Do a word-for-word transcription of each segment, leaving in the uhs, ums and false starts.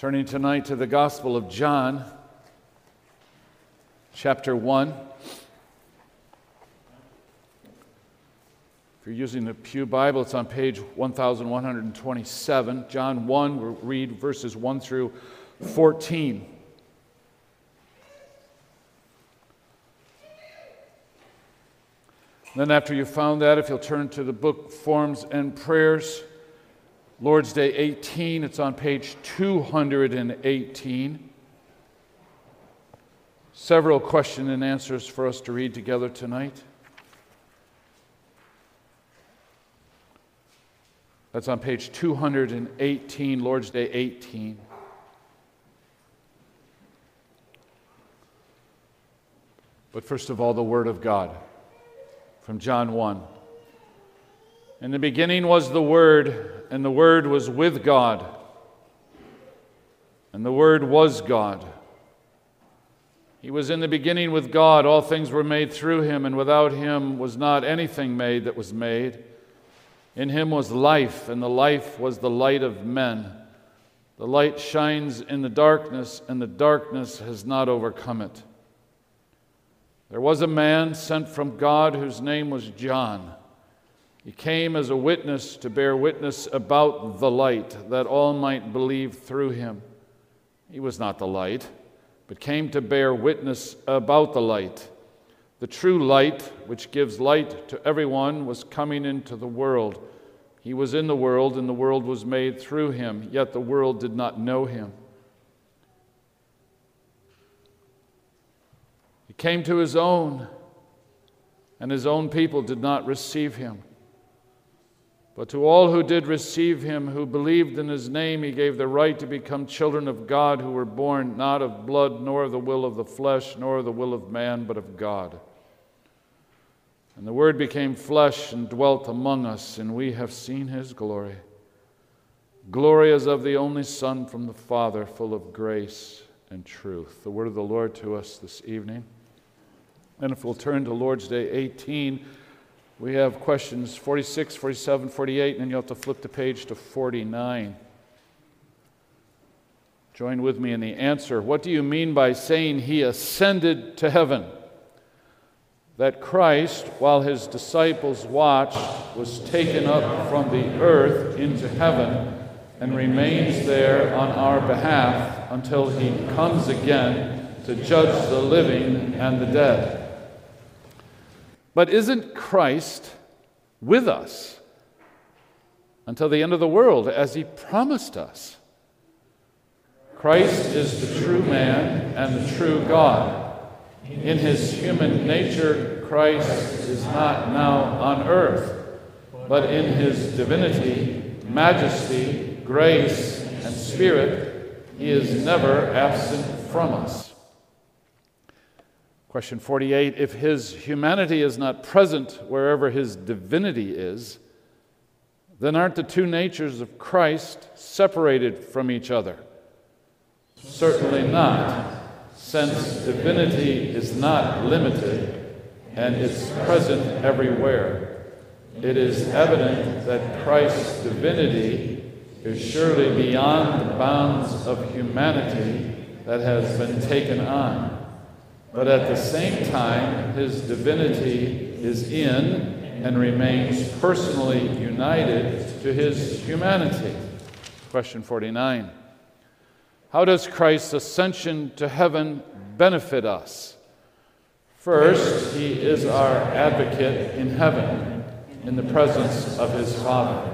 Turning tonight to the Gospel of John, chapter one. If you're using the Pew Bible, it's on page one thousand one hundred twenty-seven. John one, we'll read verses one through fourteen. Then after you've found that, if you'll turn to the book Forms and Prayers, Lord's Day eighteen, it's on page two hundred eighteen. Several question and answers for us to read together tonight. That's on page two hundred eighteen, Lord's Day eighteen. But first of all, the Word of God from John one. In the beginning was the Word, and the Word was with God, and the Word was God. He was in the beginning with God. All things were made through Him, and without Him was not anything made that was made. In Him was life, and the life was the light of men. The light shines in the darkness, and the darkness has not overcome it. There was a man sent from God whose name was John. He came as a witness to bear witness about the light, that all might believe through him. He was not the light, but came to bear witness about the light. The true light, which gives light to everyone, was coming into the world. He was in the world, and the world was made through him, yet the world did not know him. He came to his own, and his own people did not receive him. But to all who did receive him, who believed in his name, he gave the right to become children of God, who were born not of blood, nor of the will of the flesh, nor of the will of man, but of God. And the Word became flesh and dwelt among us, and we have seen his glory. Glory as of the only Son from the Father, full of grace and truth. The word of the Lord to us this evening. And if we'll turn to Lord's Day eighteen, we have questions forty-six, forty-seven, forty-eight, and then you'll have to flip the page to forty-nine. Join with me in the answer. What do you mean by saying he ascended to heaven? That Christ, while his disciples watched, was taken up from the earth into heaven and remains there on our behalf until he comes again to judge the living and the dead. But isn't Christ with us until the end of the world, as he promised us? Christ is the true man and the true God. In his human nature, Christ is not now on earth, but in his divinity, majesty, grace, and spirit, he is never absent from us. Question forty-eight, if his humanity is not present wherever his divinity is, then aren't the two natures of Christ separated from each other? Certainly not, since divinity is not limited and it's present everywhere. It is evident that Christ's divinity is surely beyond the bounds of humanity that has been taken on. But at the same time, his divinity is in and remains personally united to his humanity. Question forty-nine. How does Christ's ascension to heaven benefit us? First, he is our advocate in heaven, in the presence of his Father.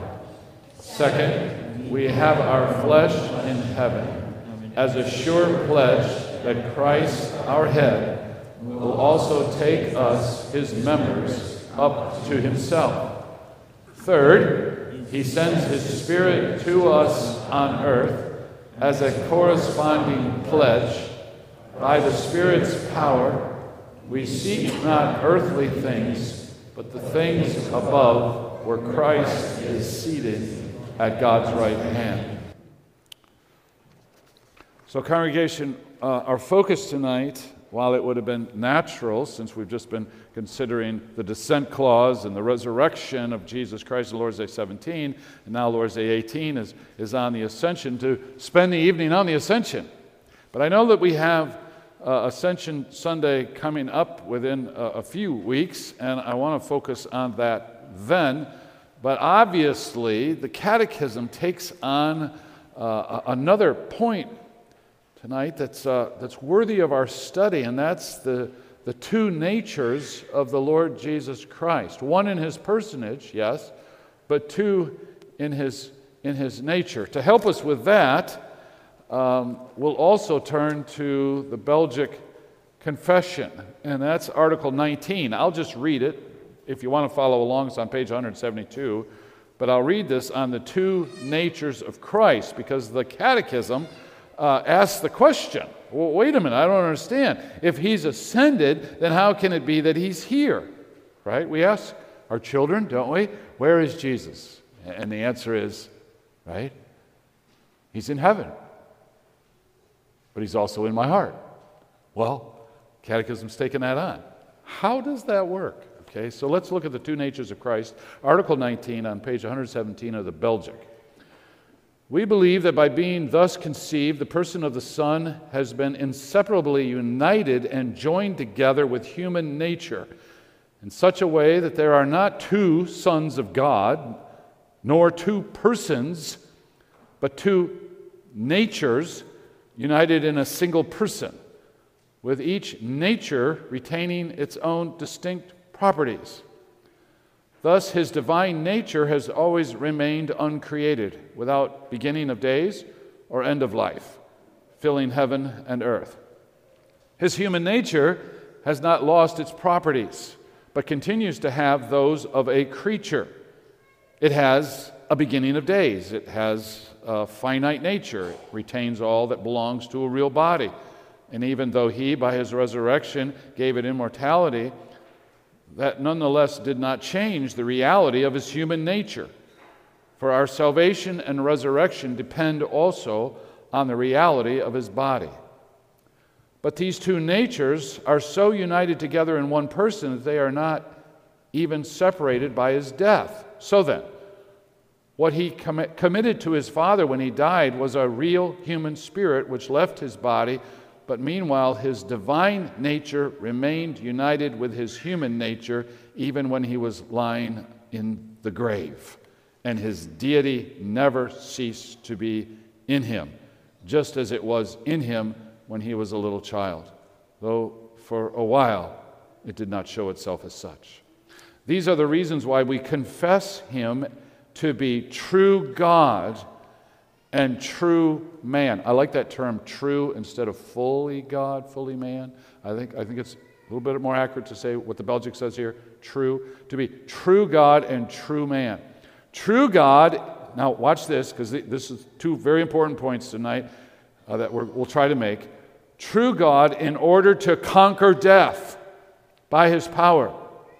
Second, we have our flesh in heaven as a sure pledge that Christ, our head, will also take us, his members, up to himself. Third, he sends his Spirit to us on earth as a corresponding pledge. By the Spirit's power, we seek not earthly things, but the things above, where Christ is seated at God's right hand. So, congregation, Uh, our focus tonight while it would have been natural, since we've just been considering the descent clause and the resurrection of Jesus Christ in Lord's Day seventeen, and now Lord's Day eighteen is, is on the Ascension, to spend the evening on the Ascension. But I know that we have uh, Ascension Sunday coming up within a, a few weeks, and I want to focus on that then. But obviously, the Catechism takes on uh, another point tonight that's uh, that's worthy of our study, and that's the, the two natures of the Lord Jesus Christ. One in his personage, yes, but two in his, in his nature. To help us with that, um, we'll also turn to the Belgic Confession, and that's Article nineteen. I'll just read it. If you want to follow along, it's on page one seventy-two. But I'll read this on the two natures of Christ, because the Catechism uh, asks the question, well, wait a minute, I don't understand. If he's ascended, then how can it be that he's here? Right? We ask our children, don't we? Where is Jesus? And the answer is, right? He's in heaven. But he's also in my heart. Well, Catechism's taken that on. How does that work? Okay, so let's look at the two natures of Christ. Article nineteen on page one seventeen of the Belgic. We believe that by being thus conceived, the person of the Son has been inseparably united and joined together with human nature in such a way that there are not two sons of God, nor two persons, but two natures united in a single person, with each nature retaining its own distinct properties. Thus, his divine nature has always remained uncreated, without beginning of days or end of life, filling heaven and earth. His human nature has not lost its properties, but continues to have those of a creature. It has a beginning of days. It has a finite nature. It retains all that belongs to a real body. And even though he, by his resurrection, gave it immortality, that nonetheless did not change the reality of his human nature. For our salvation and resurrection depend also on the reality of his body. But these two natures are so united together in one person that they are not even separated by his death. So then, what he com- committed to his Father when he died was a real human spirit which left his body, but meanwhile his divine nature remained united with his human nature even when he was lying in the grave. And his deity never ceased to be in him, just as it was in him when he was a little child, though for a while it did not show itself as such. These are the reasons why we confess him to be true God and true man. I like that term, true, instead of fully God, fully man. I think I think it's a little bit more accurate to say what the Belgic says here, true, to be true God and true man. True God, now watch this, because this is two very important points tonight uh, that we're, we'll try to make. True God in order to conquer death by his power,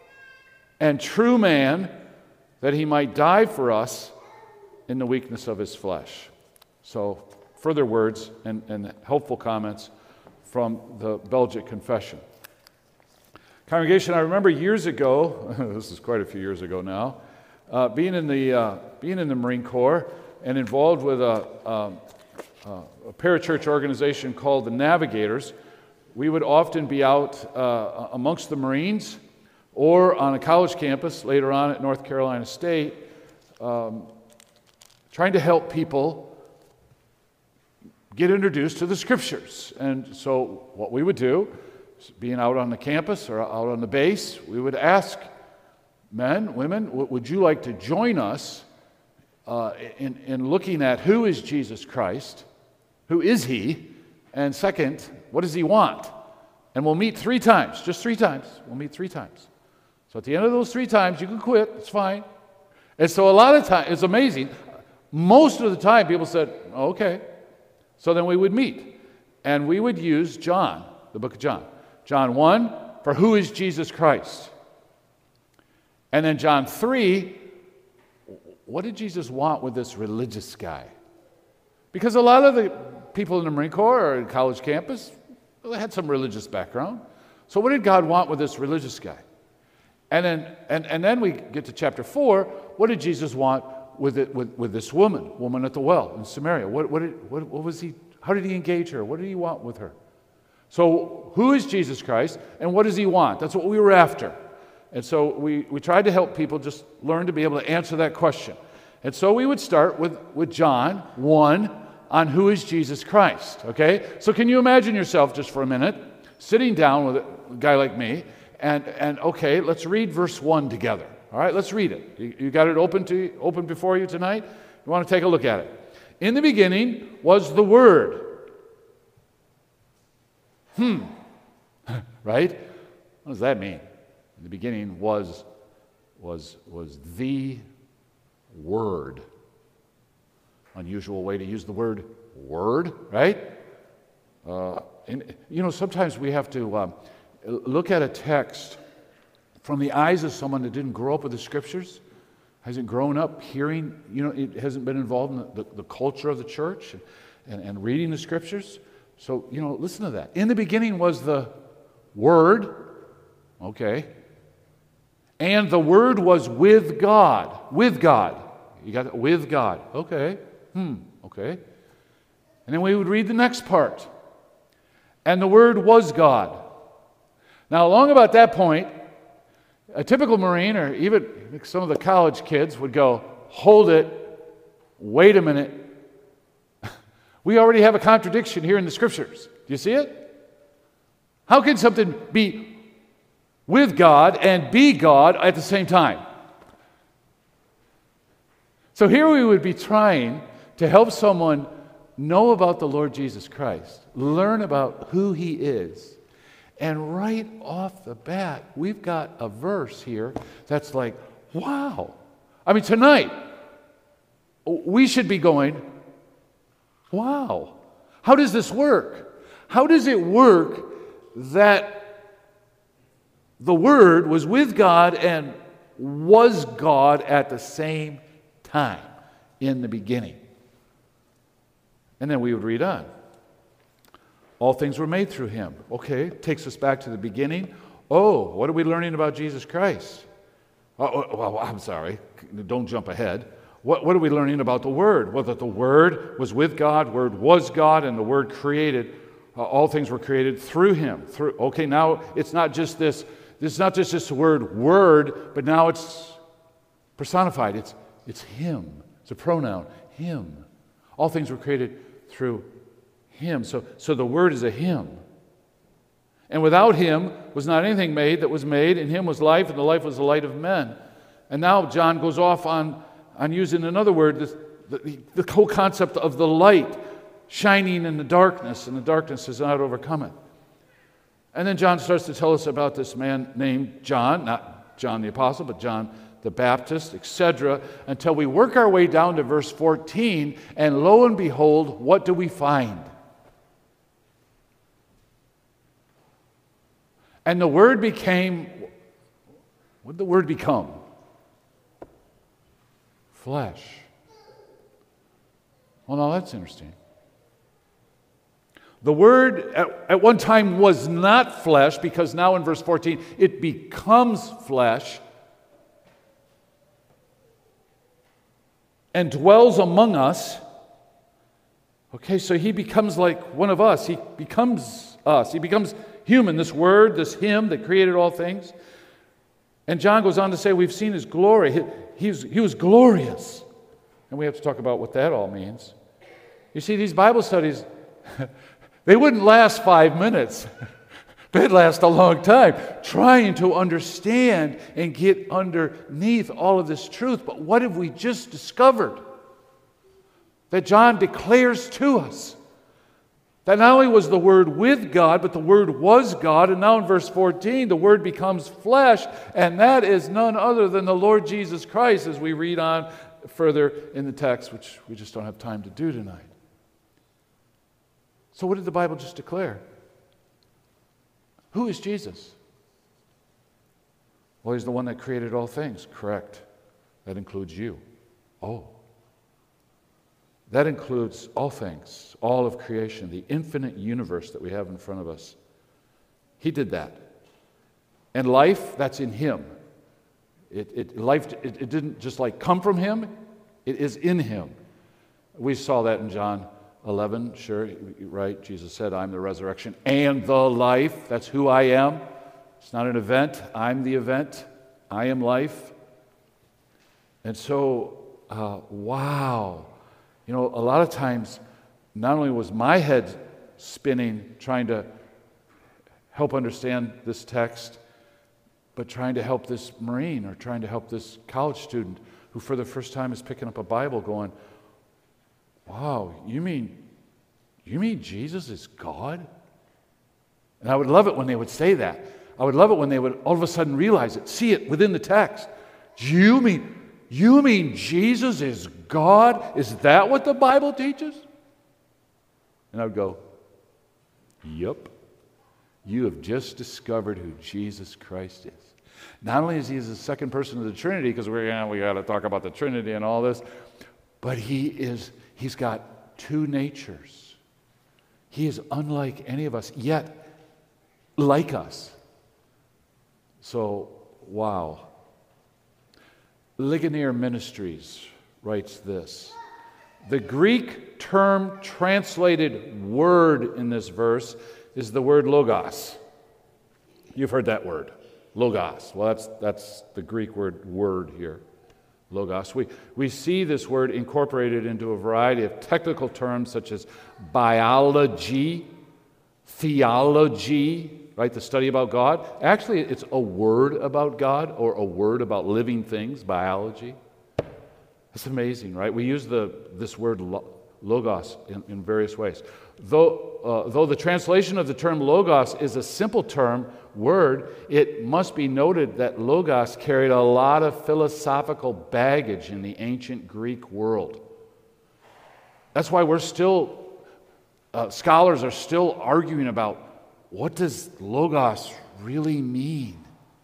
and true man that he might die for us in the weakness of his flesh. So, further words and, and helpful comments from the Belgic Confession. Congregation, I remember years ago, this is quite a few years ago now, uh, being in the uh, being in the Marine Corps and involved with a, a, a parachurch organization called the Navigators. We would often be out uh, amongst the Marines or on a college campus later on at North Carolina State, um, trying to help people get introduced to the Scriptures. And so what we would do, being out on the campus or out on the base, we would ask men, women, would you like to join us uh, in, in looking at who is Jesus Christ, who is he, and second, what does he want? And we'll meet three times, just three times. We'll meet three times. So at the end of those three times, you can quit, it's fine. And so a lot of times, it's amazing, most of the time people said, okay. So then we would meet, and we would use John, the book of John. John one, for who is Jesus Christ? And then John three, what did Jesus want with this religious guy? Because a lot of the people in the Marine Corps or in college campus, Well, they had some religious background. So what did God want with this religious guy? And then, and, and then we get to chapter four. What did Jesus want with it with, with this woman, woman at the well in Samaria? What, what, did, what, what was he? How did he engage her? What did he want with her? So who is Jesus Christ, and what does he want? That's what we were after. And so we, we tried to help people just learn to be able to answer that question. And so we would start with, with John one on who is Jesus Christ, okay? So can you imagine yourself just for a minute sitting down with a guy like me and, and okay, let's read verse one together. All right, let's read it. You, you got it open to open before you tonight? You want to take a look at it. In the beginning was the Word. Hmm. Right? What does that mean? In the beginning was was was the Word. Unusual way to use the word word, right? Uh, and you know, sometimes we have to um, look at a text from the eyes of someone that didn't grow up with the Scriptures, hasn't grown up hearing, you know, it hasn't been involved in the, the, the culture of the church and, and reading the Scriptures. So, you know, listen to that. In the beginning was the Word, okay, and the Word was with God, with God. You got it? With God, okay. Hmm, okay. And then we would read the next part. And the Word was God. Now, along about that point, a typical Marine, or even some of the college kids, would go, hold it, wait a minute. We already have a contradiction here in the Scriptures. Do you see it? How can something be with God and be God at the same time? So here we would be trying to help someone know about the Lord Jesus Christ, learn about who He is. And right off the bat, we've got a verse here that's like, wow. I mean, tonight, we should be going, wow. How does this work? How does it work that the Word was with God and was God at the same time in the beginning? And then we would read on. All things were made through Him. Okay, takes us back to the beginning. Oh, what are we learning about Jesus Christ? Oh, well, I'm sorry. Don't jump ahead. What, what are we learning about the Word? Well, that the Word was with God, Word was God, and the Word created. Uh, all things were created through Him. Through. Okay, now it's not just this. It's not just this word "word," but now it's personified. It's it's Him. It's a pronoun. Him. All things were created through Him. So, so the Word is a Him. And without Him was not anything made that was made. In Him was life, and the life was the light of men. And now John goes off on, on using another word, this, the, the whole concept of the light shining in the darkness, and the darkness has not overcome it. And then John starts to tell us about this man named John, not John the Apostle, but John the Baptist, et cetera, until we work our way down to verse fourteen, and lo and behold, what do we find? And the Word became, what did the Word become? Flesh. Well, now that's interesting. The Word at, at one time was not flesh, because now in verse fourteen, it becomes flesh and dwells among us. Okay, so He becomes like one of us. He becomes us. He becomes human, this Word, this Him that created all things. And John goes on to say, we've seen His glory. He, he, was, he was glorious. And we have to talk about what that all means. You see, these Bible studies, they wouldn't last five minutes. They'd last a long time, trying to understand and get underneath all of this truth. But what have we just discovered? That John declares to us. That not only was the Word with God, but the Word was God. And now in verse fourteen, the Word becomes flesh. And that is none other than the Lord Jesus Christ, as we read on further in the text, which we just don't have time to do tonight. So what did the Bible just declare? Who is Jesus? Well, He's the one that created all things. Correct. That includes you. Oh. That includes all things, all of creation, the infinite universe that we have in front of us. He did that. And life, that's in him. It, it, life, it, it didn't just like come from him, it is in him. We saw that in John eleven, sure, right? Jesus said, I'm the resurrection and the life. That's who I am. It's not an event. I'm the event. I am life. And so, uh, wow. You know, a lot of times, not only was my head spinning trying to help understand this text, but trying to help this Marine or trying to help this college student who for the first time is picking up a Bible going, wow, you mean, you mean Jesus is God? And I would love it when they would say that. I would love it when they would all of a sudden realize it, see it within the text. You mean, you mean Jesus is God? Is that what the Bible teaches? And I would go, yep. You have just discovered who Jesus Christ is. Not only is he the second person of the Trinity, because we're yeah, we got to talk about the Trinity and all this, but he is he's got two natures. He is unlike any of us, yet like us. So, wow. Ligonier Ministries writes this. The Greek term translated word in this verse is the word logos. You've heard that word, logos. Well, that's that's the Greek word word here, logos. We, we see this word incorporated into a variety of technical terms such as biology, theology, right, the study about God. Actually, it's a word about God or a word about living things, biology. That's amazing, right? We use the this word logos in, in various ways. Though, uh, though the translation of the term logos is a simple term, word, it must be noted that logos carried a lot of philosophical baggage in the ancient Greek world. That's why we're still, uh, scholars are still arguing about what does logos really mean?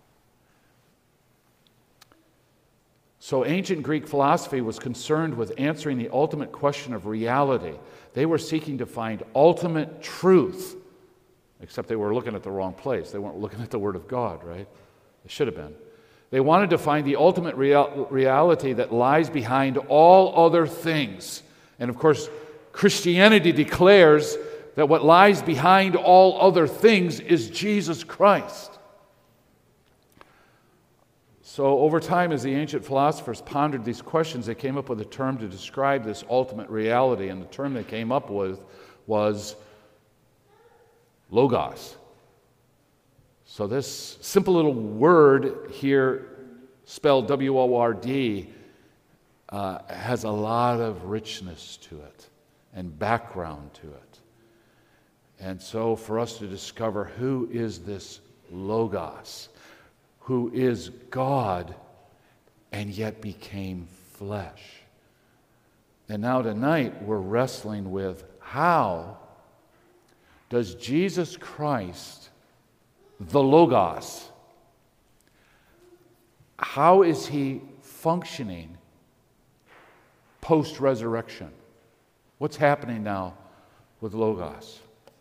So ancient Greek philosophy was concerned with answering the ultimate question of reality. They were seeking to find ultimate truth, except they were looking at the wrong place. They weren't looking at the Word of God, right? They should have been. They wanted to find the ultimate real- reality that lies behind all other things. And of course, Christianity declares that what lies behind all other things is Jesus Christ. So over time, as the ancient philosophers pondered these questions, they came up with a term to describe this ultimate reality, and the term they came up with was logos. So this simple little word here, spelled W O R D, uh, has a lot of richness to it and background to it. And so for us to discover who is this logos, who is God and yet became flesh. And now tonight we're wrestling with how does Jesus Christ, the Logos, how is he functioning post-resurrection? What's happening now with Logos?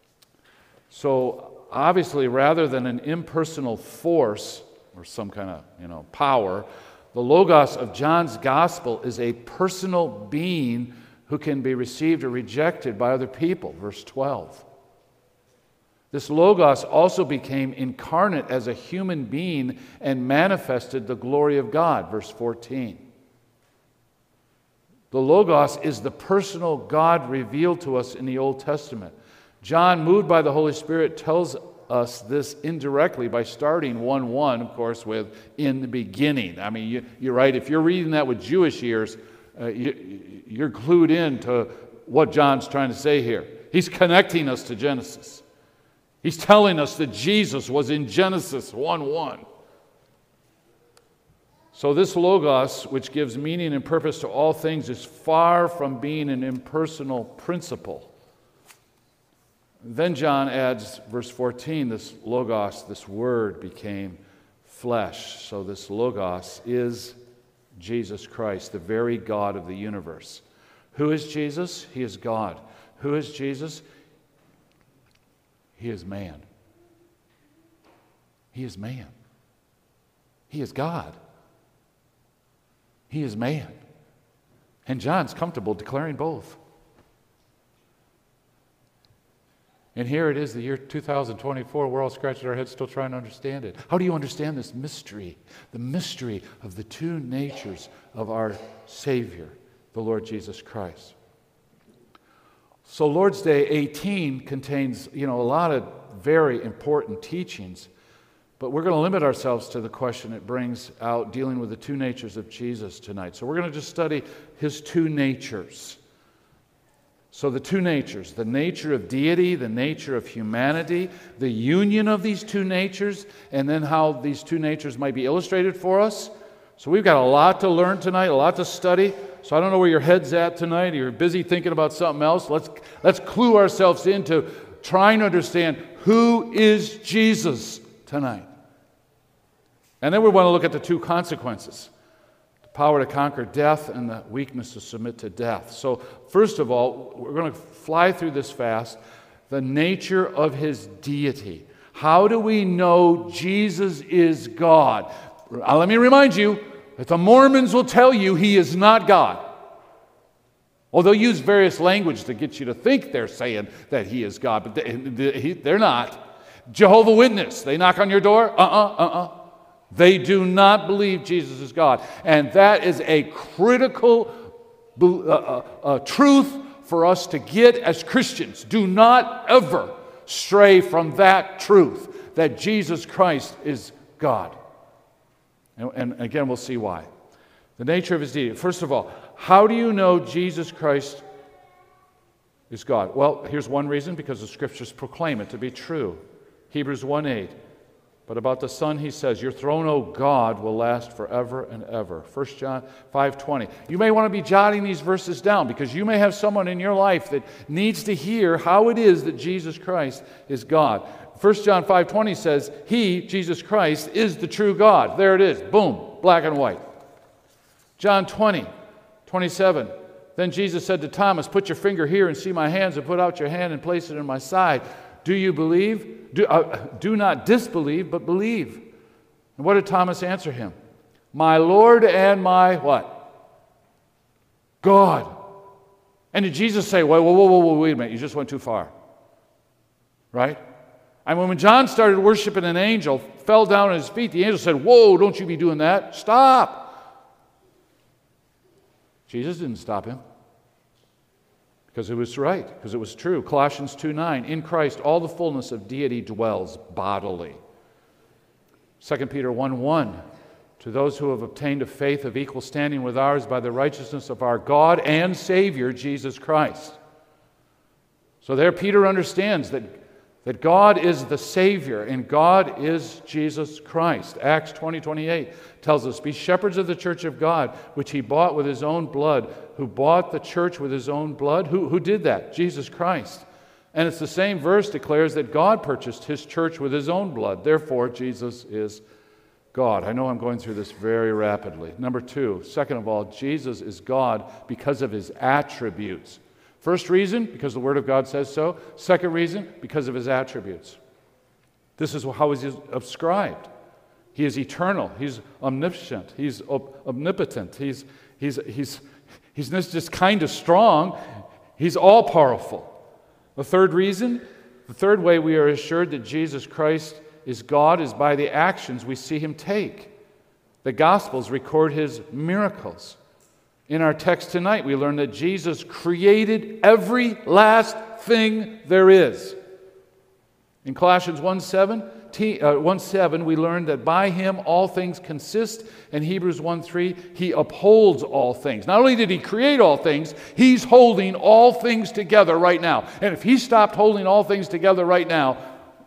So obviously, rather than an impersonal force or some kind of, you know, power, the Logos of John's Gospel is a personal being who can be received or rejected by other people, verse twelve. This Logos also became incarnate as a human being and manifested the glory of God, verse fourteen. The Logos is the personal God revealed to us in the Old Testament. John, moved by the Holy Spirit, tells us this indirectly by starting one one, of course, with in the beginning. I mean, you, you're right. If you're reading that with Jewish ears, uh, you, you're clued in to what John's trying to say here. He's connecting us to Genesis. He's telling us that Jesus was in Genesis one one. So this Logos, which gives meaning and purpose to all things, is far from being an impersonal principle. Then John adds, verse fourteen, this Logos, this word, became flesh. So this Logos is Jesus Christ, the very God of the universe, Who is Jesus? He is God. Who is Jesus? He is man. He is man. He is God. He is man. And John's comfortable declaring both. And here it is, the year two thousand twenty-four, we're all scratching our heads still trying to understand it. How do you understand this mystery? The mystery of the two natures of our Savior, the Lord Jesus Christ. So Lord's Day eighteen contains, you know, a lot of very important teachings, but we're going to limit ourselves to the question it brings out dealing with the two natures of Jesus tonight. So we're going to just study his two natures. So the two natures, the nature of deity, the nature of humanity, the union of these two natures, and then how these two natures might be illustrated for us. So we've got a lot to learn tonight, a lot to study. So I don't know where your head's at tonight. You're busy thinking about something else. Let's, let's clue ourselves into trying to understand who is Jesus tonight. And then we want to look at the two consequences. Power to conquer death and the weakness to submit to death. So first of all, we're going to fly through this fast. The nature of his deity. How do we know Jesus is God? Uh, let me remind you that the Mormons will tell you he is not God. Well, they'll use various language to get you to think they're saying that he is God, but they, they're not. Jehovah's Witness, they knock on your door? Uh-uh, uh-uh. They do not believe Jesus is God. And that is a critical uh, uh, uh, truth for us to get as Christians. Do not ever stray from that truth, that Jesus Christ is God. And, and again, we'll see why. The nature of his deity. First of all, how do you know Jesus Christ is God? Well, here's one reason, because the Scriptures proclaim it to be true. Hebrews one eight. But about the Son, he says, your throne, O God, will last forever and ever. First John five twenty. You may want to be jotting these verses down, because you may have someone in your life that needs to hear how it is that Jesus Christ is God. First John five twenty says, he, Jesus Christ, is the true God. There it is. Boom. Black and white. John twenty twenty-seven. Then Jesus said to Thomas, put your finger here and see my hands, and put out your hand and place it in my side. Do you believe? Do, uh, do not disbelieve, but believe. And what did Thomas answer him? My Lord and my what? God. And did Jesus say, whoa, whoa, whoa, whoa, whoa, wait a minute, you just went too far. Right? And when John started worshiping an angel, fell down at his feet, the angel said, whoa, don't you be doing that. Stop. Jesus didn't stop him. Because it was right, because it was true. Colossians two nine, in Christ all the fullness of deity dwells bodily. Second Peter one one, to those who have obtained a faith of equal standing with ours by the righteousness of our God and Savior, Jesus Christ. So there Peter understands that, that God is the Savior and God is Jesus Christ. Acts twenty twenty-eight tells us, be shepherds of the church of God, which he bought with his own blood. Who bought the church with his own blood? Who, who did that? Jesus Christ. And it's the same verse declares that God purchased his church with his own blood. Therefore, Jesus is God. I know I'm going through this very rapidly. Number two, second of all, Jesus is God because of his attributes. First reason, because the Word of God says so. Second reason, because of his attributes. This is how he's ascribed. He is eternal. He's omniscient. He's omnipotent. He's, he's, he's, he's not just kind of strong. He's all-powerful. The third reason, the third way we are assured that Jesus Christ is God is by the actions we see him take. The Gospels record his miracles. In our text tonight, we learn that Jesus created every last thing there is. In Colossians one seven, we learn that by him all things consist. In Hebrews one three, he upholds all things. Not only did he create all things, he's holding all things together right now. And if he stopped holding all things together right now,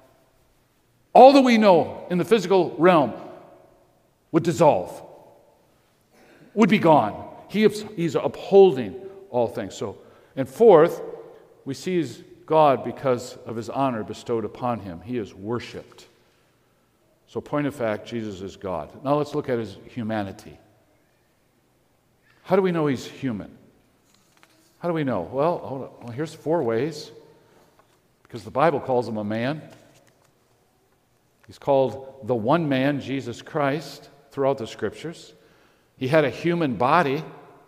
all that we know in the physical realm would dissolve, would be gone. He, he's upholding all things. So, and fourth, we see his God because of his honor bestowed upon him. He is worshipped. So, point of fact, Jesus is God. Now let's look at his humanity. How do we know he's human? How do we know? Well, hold on. Well, here's four ways. Because the Bible calls him a man. He's called the one man, Jesus Christ, throughout the Scriptures. He had a human body.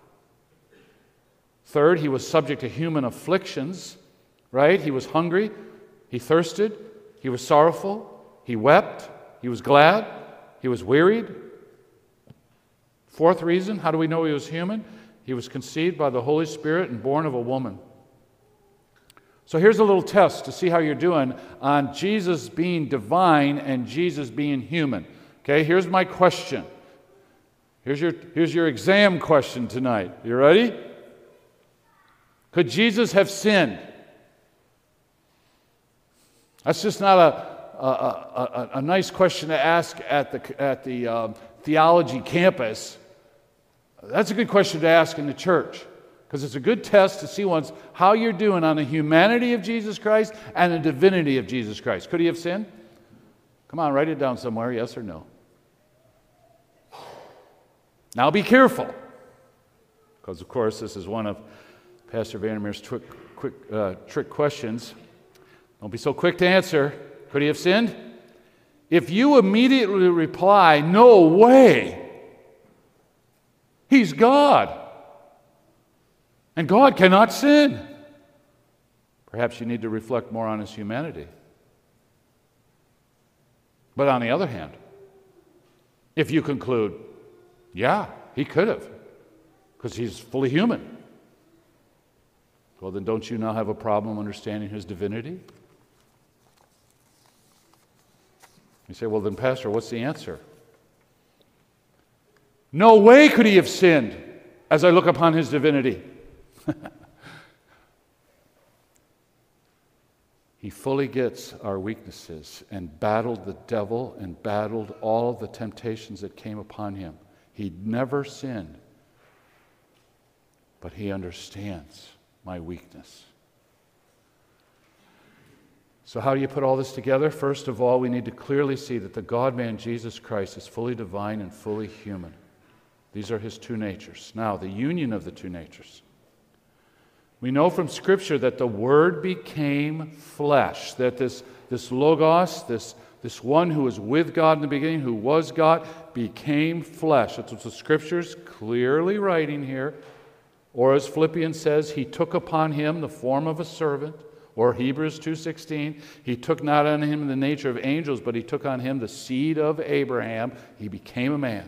Third, he was subject to human afflictions, right? He was hungry. He thirsted. He was sorrowful. He wept. He was glad. He was wearied. Fourth reason, how do we know he was human? He was conceived by the Holy Spirit and born of a woman. So here's a little test to see how you're doing on Jesus being divine and Jesus being human. Okay, here's my question. Here's your, here's your exam question tonight. You ready? Could Jesus have sinned? That's just not a, a, a, a nice question to ask at the, at the um, theology campus. That's a good question to ask in the church. Because it's a good test to see once how you're doing on the humanity of Jesus Christ and the divinity of Jesus Christ. Could he have sinned? Come on, write it down somewhere, yes or no. Now be careful. Because, of course, this is one of Pastor Vandermeer's trick, quick, uh, trick questions. Don't be so quick to answer. Could he have sinned? If you immediately reply, no way, he's God. And God cannot sin. Perhaps you need to reflect more on his humanity. But on the other hand, if you conclude, yeah, he could have, because he's fully human, well, then don't you now have a problem understanding his divinity? You say, well, then, Pastor, what's the answer? No way could he have sinned as I look upon his divinity. He fully gets our weaknesses and battled the devil and battled all the temptations that came upon him. He never sinned, but he understands my weakness. So how do you put all this together? First of all, we need to clearly see that the God-man Jesus Christ is fully divine and fully human. These are his two natures. Now, the union of the two natures. We know from Scripture that the Word became flesh, that this, this Logos, this, this one who was with God in the beginning, who was God, became flesh. That's what the Scripture's clearly writing here. Or as Philippians says, he took upon him the form of a servant. Or Hebrews two sixteen, he took not on him the nature of angels, but he took on him the seed of Abraham. He became a man.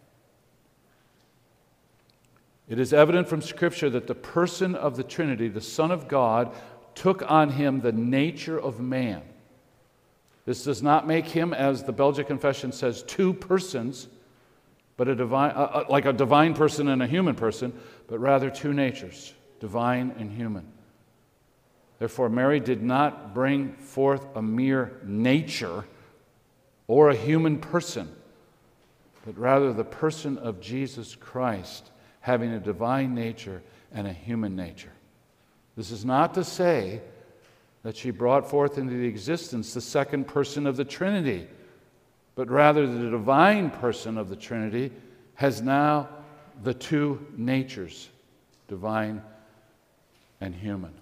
It is evident from Scripture that the person of the Trinity, the Son of God, took on him the nature of man. This does not make him, as the Belgic Confession says, two persons, but a divine, uh, like a divine person and a human person, but rather two natures, divine and human. Therefore, Mary did not bring forth a mere nature or a human person, but rather the person of Jesus Christ, having a divine nature and a human nature. This is not to say that she brought forth into the existence the second person of the Trinity, but rather the divine person of the Trinity has now the two natures, divine and human.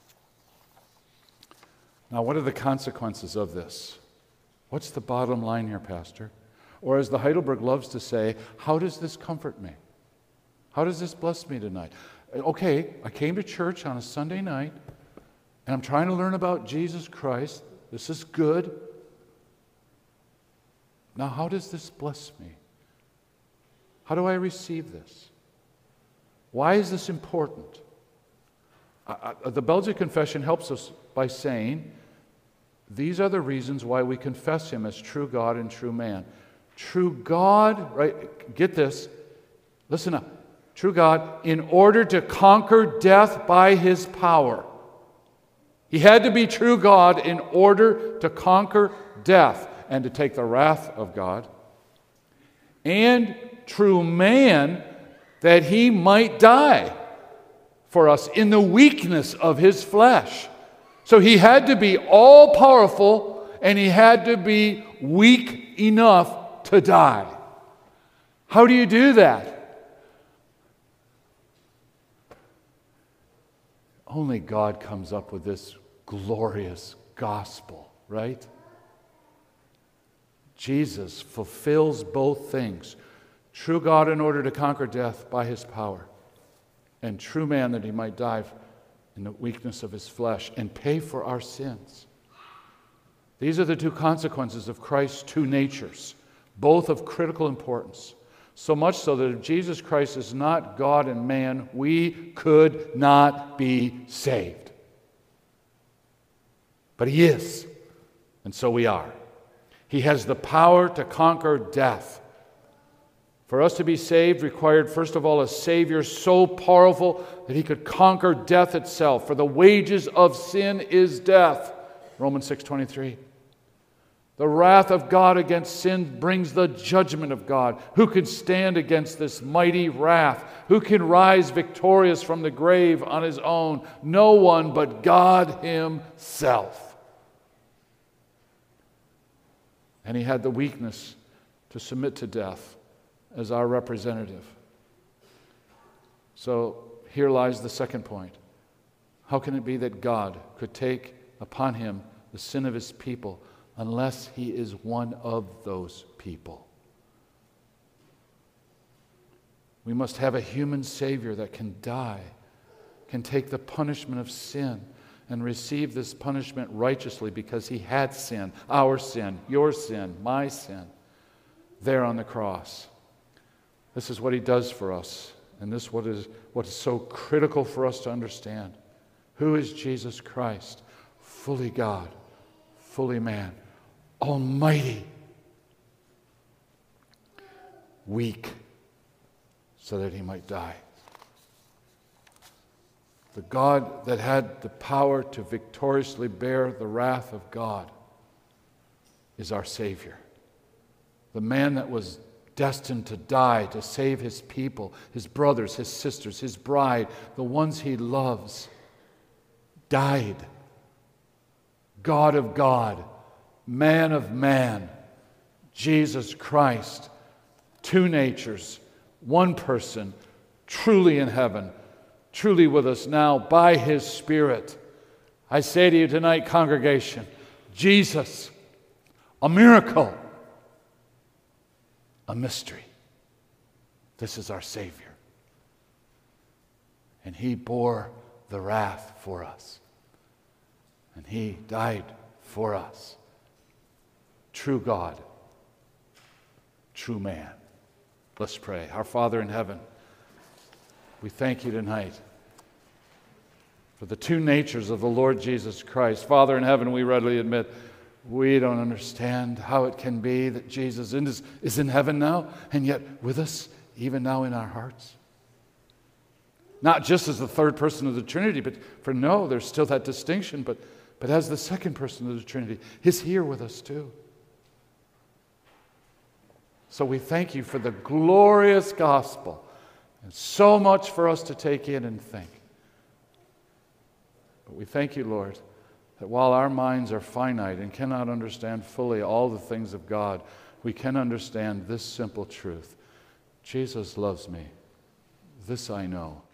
Now, what are the consequences of this? What's the bottom line here, Pastor? Or as the Heidelberg loves to say, how does this comfort me? How does this bless me tonight? Okay, I came to church on a Sunday night, and I'm trying to learn about Jesus Christ. This is good. Now, how does this bless me? How do I receive this? Why is this important? Uh, the Belgic Confession helps us by saying, these are the reasons why we confess him as true God and true man. True God, right? Get this. Listen up. True God, in order to conquer death by his power. He had to be true God in order to conquer death and to take the wrath of God. And true man, that he might die for us in the weakness of his flesh. So he had to be all-powerful and he had to be weak enough to die. How do you do that? Only God comes up with this glorious gospel, right? Jesus fulfills both things. True God in order to conquer death by his power, and true man that he might die in the weakness of his flesh and pay for our sins. These are the two consequences of Christ's two natures, both of critical importance. So much so that if Jesus Christ is not God and man, we could not be saved. But he is, and so we are. He has the power to conquer death. For us to be saved required, first of all, a Savior so powerful that he could conquer death itself. For the wages of sin is death. Romans six twenty-three. The wrath of God against sin brings the judgment of God. Who can stand against this mighty wrath? Who can rise victorious from the grave on his own? No one but God himself. And he had the weakness to submit to death as our representative. So here lies the second point. How can it be that God could take upon him the sin of his people unless he is one of those people? We must have a human Savior that can die, can take the punishment of sin, and receive this punishment righteously because he had sin, our sin, your sin, my sin, there on the cross. This is what he does for us, and this is what is what is so critical for us to understand. Who is Jesus Christ? Fully God, fully man, almighty, weak, so that he might die. The God that had the power to victoriously bear the wrath of God is our Savior. The man that was destined to die to save his people, his brothers, his sisters, his bride, the ones he loves, died. God of God, man of man, Jesus Christ, two natures, one person, truly in heaven, truly with us now by his Spirit. I say to you tonight, congregation, Jesus, a miracle, a mystery. This is our Savior. And he bore the wrath for us. And he died for us. True God, true man. Let's pray. Our Father in heaven, we thank you tonight for the two natures of the Lord Jesus Christ. Father in heaven, we readily admit we don't understand how it can be that Jesus is, is in heaven now and yet with us even now in our hearts. Not just as the third person of the Trinity, but for no, there's still that distinction, but, but as the second person of the Trinity, he's here with us too. So we thank you for the glorious gospel and so much for us to take in and think. But we thank you, Lord, that while our minds are finite and cannot understand fully all the things of God, we can understand this simple truth. Jesus loves me. This I know,